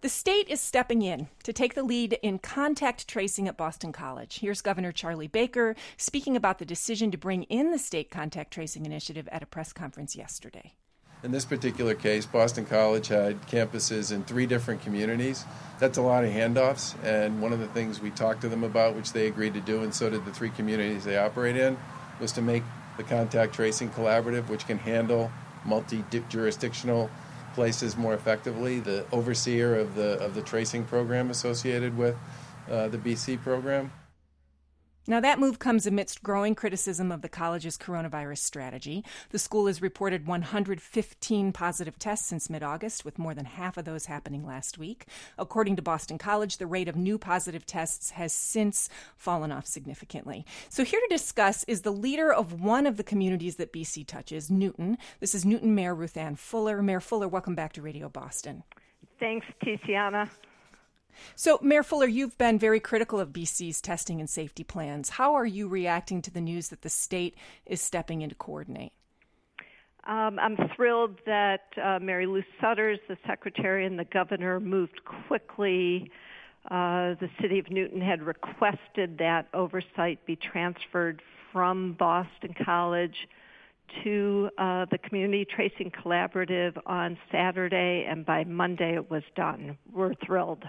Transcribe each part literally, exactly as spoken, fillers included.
The state is stepping in to take the lead in contact tracing at Boston College. Here's Governor Charlie Baker speaking about the decision to bring in the state contact tracing initiative at a press conference yesterday. In this particular case, Boston College had campuses in three different communities. That's a lot of handoffs, and one of the things we talked to them about, which they agreed to do, and so did the three communities they operate in, was to make the contact tracing collaborative, which can handle multi-jurisdictional places more effectively, the overseer of the of the tracing program associated with uh, the B C program. Now, that move comes amidst growing criticism of the college's coronavirus strategy. The school has reported one hundred fifteen positive tests since mid-August, with more than half of those happening last week. According to Boston College, the rate of new positive tests has since fallen off significantly. So here to discuss is the leader of one of the communities that B C touches, Newton. This is Newton Mayor Ruth Ann Fuller. Mayor Fuller, welcome back to Radio Boston. Thanks, Tiziana. So, Mayor Fuller, you've been very critical of B C's testing and safety plans. How are you reacting to the news that the state is stepping in to coordinate? Um, I'm thrilled that uh, Mary Lou Sutters, the secretary, and the governor moved quickly. Uh, the city of Newton had requested that oversight be transferred from Boston College to uh, the Community Tracing Collaborative on Saturday, and by Monday it was done. We're thrilled.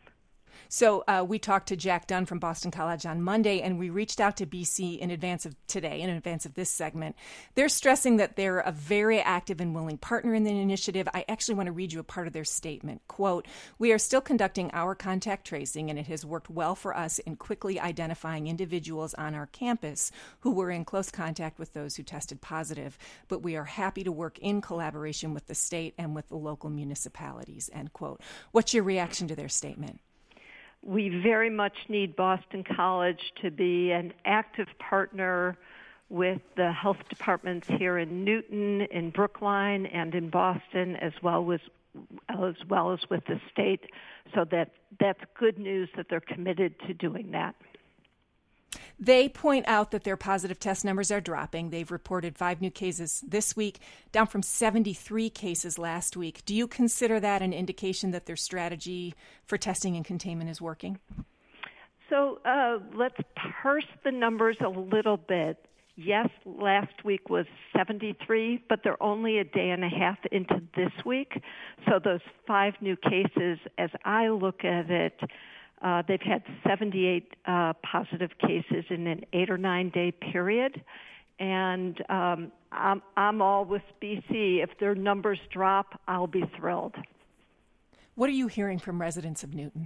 So uh, we talked to Jack Dunn from Boston College on Monday, and we reached out to B C in advance of today, in advance of this segment. They're stressing that they're a very active and willing partner in the initiative. I actually want to read you a part of their statement. Quote, "We are still conducting our contact tracing, and it has worked well for us in quickly identifying individuals on our campus who were in close contact with those who tested positive. But we are happy to work in collaboration with the state and with the local municipalities," end quote. What's your reaction to their statement? We very much need Boston College to be an active partner with the health departments here in Newton, in Brookline, and in Boston, as well as as well as with the state. So that that's good news that they're committed to doing that. They point out that their positive test numbers are dropping. They've reported five new cases this week, down from seventy-three cases last week. Do you consider that an indication that their strategy for testing and containment is working? So uh, let's parse the numbers a little bit. Yes, last week was seventy-three, but they're only a day and a half into this week. So those five new cases, as I look at it, Uh, they've had seventy-eight uh, positive cases in an eight or nine day period, and um, I'm, I'm all with B C. If their numbers drop, I'll be thrilled. What are you hearing from residents of Newton?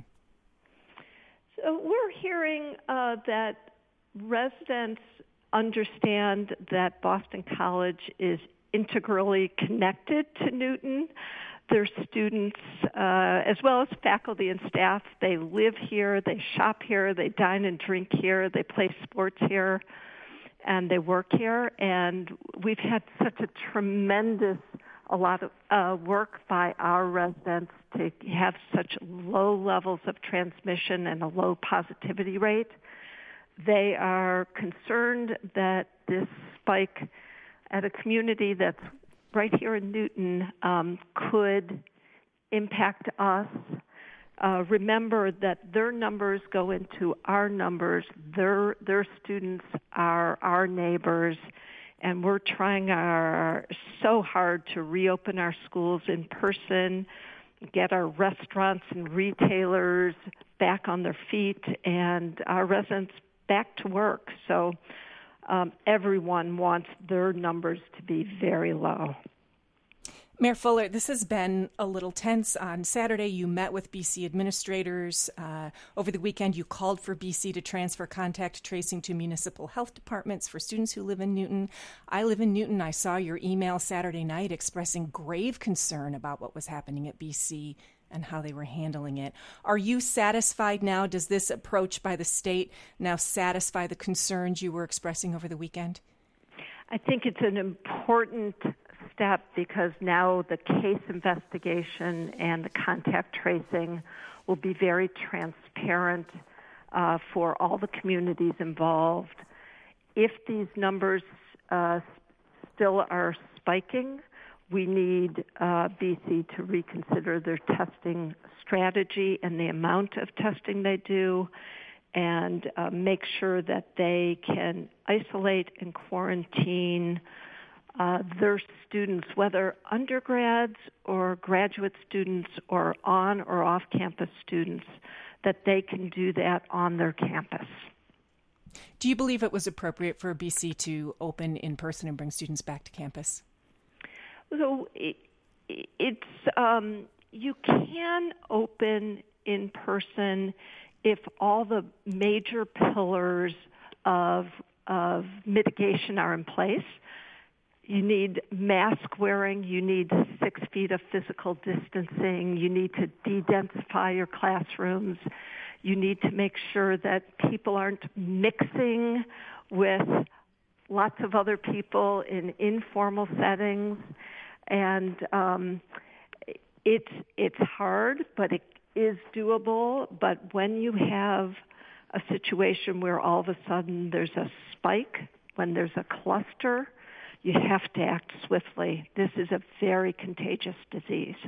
So we're hearing uh, that residents understand that Boston College is integrally connected to Newton. Their students, uh, as well as faculty and staff, they live here, they shop here, they dine and drink here, they play sports here, and they work here. And we've had such a tremendous, a lot of uh, work by our residents to have such low levels of transmission and a low positivity rate. They are concerned that this spike at a community that's right here in Newton um, could impact us. Uh, remember that their numbers go into our numbers. Their their students are our neighbors, and we're trying our so hard to reopen our schools in person, get our restaurants and retailers back on their feet, and our residents back to work. So Um, everyone wants their numbers to be very low. Mayor Fuller, this has been a little tense. On Saturday, you met with B C administrators. Uh, over the weekend, you called for B C to transfer contact tracing to municipal health departments for students who live in Newton. I live in Newton. I saw your email Saturday night expressing grave concern about what was happening at B C and how they were handling it. Are you satisfied now? Does this approach by the state now satisfy the concerns you were expressing over the weekend? I think it's an important step because now the case investigation and the contact tracing will be very transparent uh, for all the communities involved. If these numbers uh, still are spiking, we need uh, B C to reconsider their testing strategy and the amount of testing they do, and uh, make sure that they can isolate and quarantine uh, their students, whether undergrads or graduate students or on or off-campus students, that they can do that on their campus. Do you believe it was appropriate for B C to open in person and bring students back to campus? So it, it's um, you can open in person if all the major pillars of of mitigation are in place. You need mask wearing, you need six feet of physical distancing, you need to de-densify your classrooms, you need to make sure that people aren't mixing with lots of other people in informal settings. And um, it's it's hard, but it is doable. But when you have a situation where all of a sudden there's a spike, when there's a cluster, you have to act swiftly. This is a very contagious disease.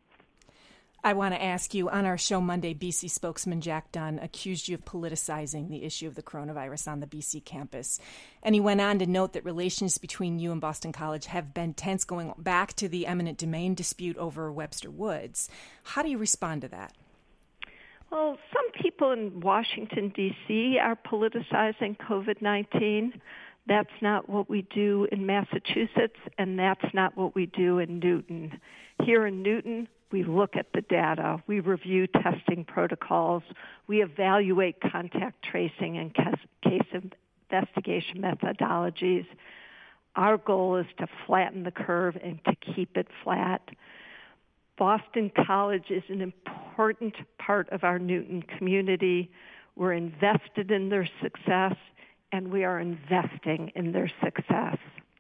I want to ask you, on our show Monday, B C spokesman Jack Dunn accused you of politicizing the issue of the coronavirus on the B C campus. And he went on to note that relations between you and Boston College have been tense going back to the eminent domain dispute over Webster Woods. How do you respond to that? Well, some people in Washington, D C are politicizing COVID nineteen. That's not what we do in Massachusetts, and that's not what we do in Newton. Here in Newton, we look at the data, we review testing protocols, we evaluate contact tracing and case investigation methodologies. Our goal is to flatten the curve and to keep it flat. Boston College is an important part of our Newton community. We're invested in their success, and we are investing in their success.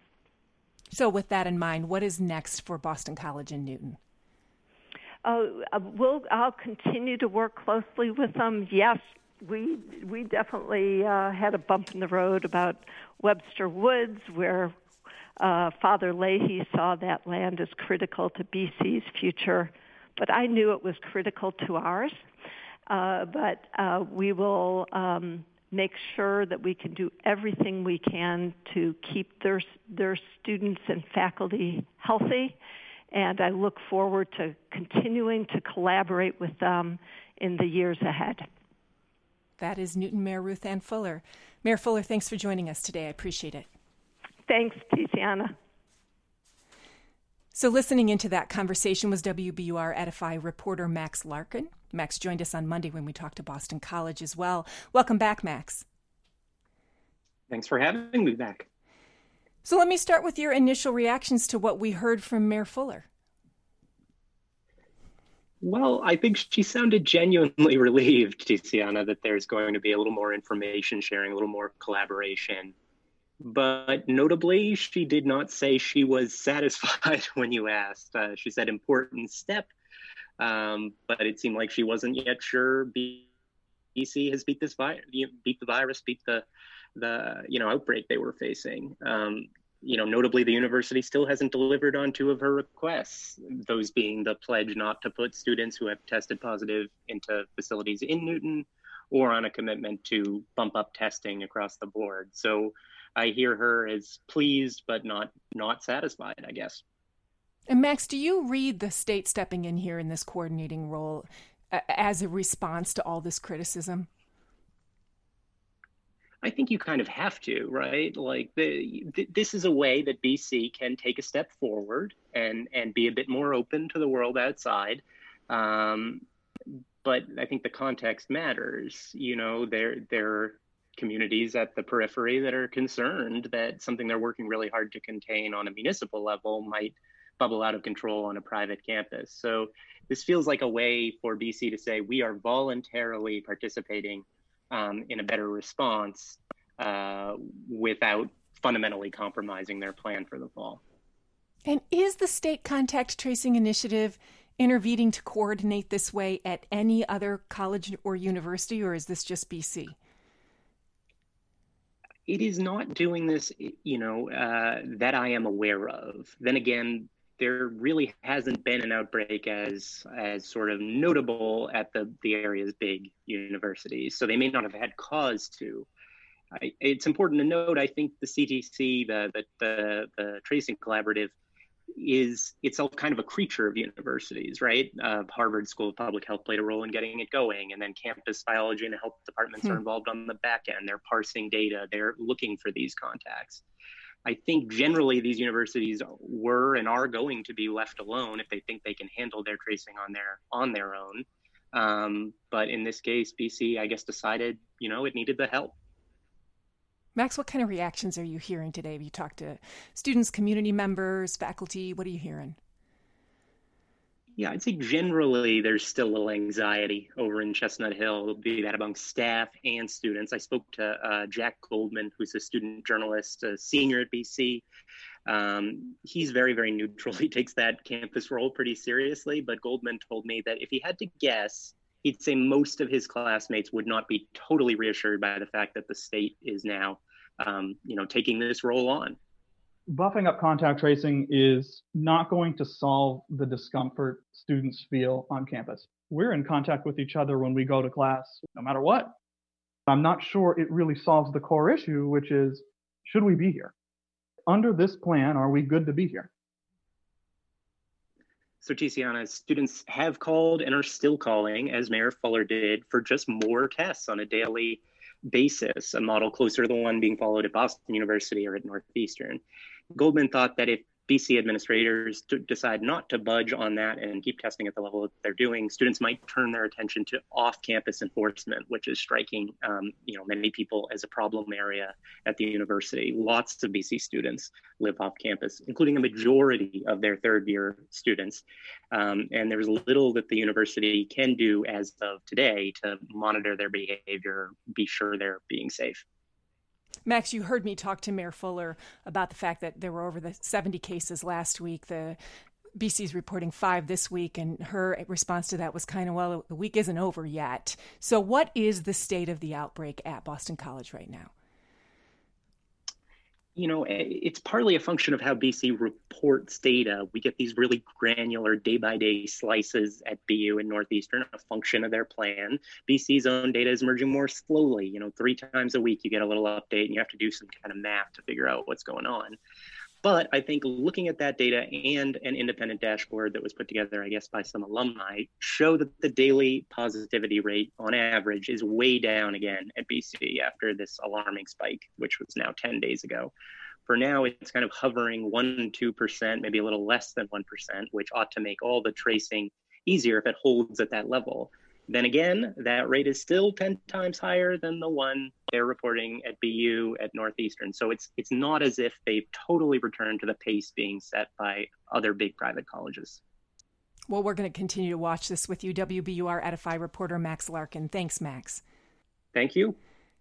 So with that in mind, what is next for Boston College and Newton? Uh, we'll, I'll continue to work closely with them. Yes, we we definitely uh, had a bump in the road about Webster Woods, where uh, Father Leahy saw that land as critical to B C's future, but I knew it was critical to ours. Uh, but uh, we will um, make sure that we can do everything we can to keep their their students and faculty healthy. And I look forward to continuing to collaborate with them in the years ahead. That is Newton Mayor Ruth Ann Fuller. Mayor Fuller, thanks for joining us today. I appreciate it. Thanks, Tiziana. So listening into that conversation was W B U R Edify reporter Max Larkin. Max joined us on Monday when we talked to Boston College as well. Welcome back, Max. Thanks for having me back. So let me start with your initial reactions to what we heard from Mayor Fuller. Well, I think she sounded genuinely relieved, Tiziana, that there's going to be a little more information sharing, a little more collaboration. But notably, she did not say she was satisfied when you asked. Uh, she said important step, um, but it seemed like she wasn't yet sure B C has beat this virus, beat the virus, beat the the you know outbreak they were facing. Um, you know, notably, the university still hasn't delivered on two of her requests, those being the pledge not to put students who have tested positive into facilities in Newton, or on a commitment to bump up testing across the board. So I hear her as pleased, but not not satisfied, I guess. And Max, do you read the state stepping in here in this coordinating role as a response to all this criticism? I think you kind of have to, right? Like the, th- this is a way that B C can take a step forward and, and be a bit more open to the world outside. Um, but I think the context matters. You know, there, there are communities at the periphery that are concerned that something they're working really hard to contain on a municipal level might bubble out of control on a private campus. So this feels like a way for B C to say we are voluntarily participating Um, in a better response uh, without fundamentally compromising their plan for the fall. And is the state contact tracing initiative intervening to coordinate this way at any other college or university, or is this just B C? It is not doing this, you know, uh, that I am aware of. Then again, there really hasn't been an outbreak as as sort of notable at the, the area's big universities. So they may not have had cause to. I, it's important to note, I think the C T C, the, the, the, the Tracing Collaborative, is itself kind of a creature of universities, right? Uh, Harvard School of Public Health played a role in getting it going, and then campus biology and health departments hmm. are involved on the back end. They're parsing data, they're looking for these contacts. I think generally these universities were and are going to be left alone if they think they can handle their tracing on their on their own. Um, but in this case, B C, I guess, decided, you know, it needed the help. Max, what kind of reactions are you hearing today? Have you talked to students, community members, faculty? What are you hearing? Yeah, I'd say generally there's still a little anxiety over in Chestnut Hill, be that among staff and students. I spoke to uh, Jack Goldman, who's a student journalist, a senior at B C. Um, he's very, very neutral. He takes that campus role pretty seriously, but Goldman told me that if he had to guess, he'd say most of his classmates would not be totally reassured by the fact that the state is now, um, you know, taking this role on. Buffing up contact tracing is not going to solve the discomfort students feel on campus. We're in contact with each other when we go to class, no matter what. I'm not sure it really solves the core issue, which is, should we be here? Under this plan, are we good to be here? So, Tiziana, students have called and are still calling, as Mayor Fuller did, for just more tests on a daily basis, a model closer to the one being followed at Boston University or at Northeastern. Goldman thought that if B C administrators to decide not to budge on that and keep testing at the level that they're doing, students might turn their attention to off-campus enforcement, which is striking um, you know, many people as a problem area at the university. Lots of B C students live off campus, including a majority of their third-year students. Um, and there's little that the university can do as of today to monitor their behavior, be sure they're being safe. Max, you heard me talk to Mayor Fuller about the fact that there were over the seventy cases last week. The B C's reporting five this week, and her response to that was kind of, well, the week isn't over yet. So what is the state of the outbreak at Boston College right now? You know, it's partly a function of how B C reports data. We get these really granular day-by-day slices at B U and Northeastern, a function of their plan. B C's own data is emerging more slowly. You know, three times a week you get a little update and you have to do some kind of math to figure out what's going on. But I think looking at that data and an independent dashboard that was put together, I guess, by some alumni, show that the daily positivity rate on average is way down again at B C after this alarming spike, which was now ten days ago. For now, it's kind of hovering one, two percent, maybe a little less than one percent, which ought to make all the tracing easier if it holds at that level. Then again, that rate is still ten times higher than the one they're reporting at B U, at Northeastern. So it's it's not as if they've totally returned to the pace being set by other big private colleges. Well, we're going to continue to watch this with you. W B U R Edify reporter Max Larkin. Thanks, Max. Thank you.